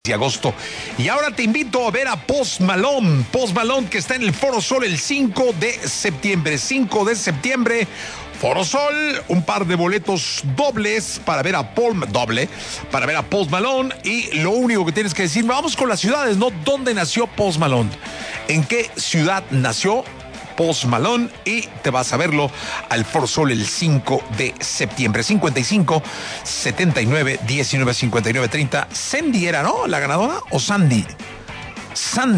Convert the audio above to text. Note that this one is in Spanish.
de agosto. Y ahora te invito a ver a Post Malone. Post Malone, que está en el Foro Sol el 5 de septiembre. 5 de septiembre, Foro Sol, un par de boletos dobles para ver a para ver a Post Malone. Y lo único que tienes que decir, vamos con las ciudades, ¿no? ¿Dónde nació Post Malone? ¿En qué ciudad nació Post Malone? Y te vas a verlo al Foro Sol el 5 de septiembre. 55 79 19 59 30. Sandy era, ¿no? La ganadora, o Sandy.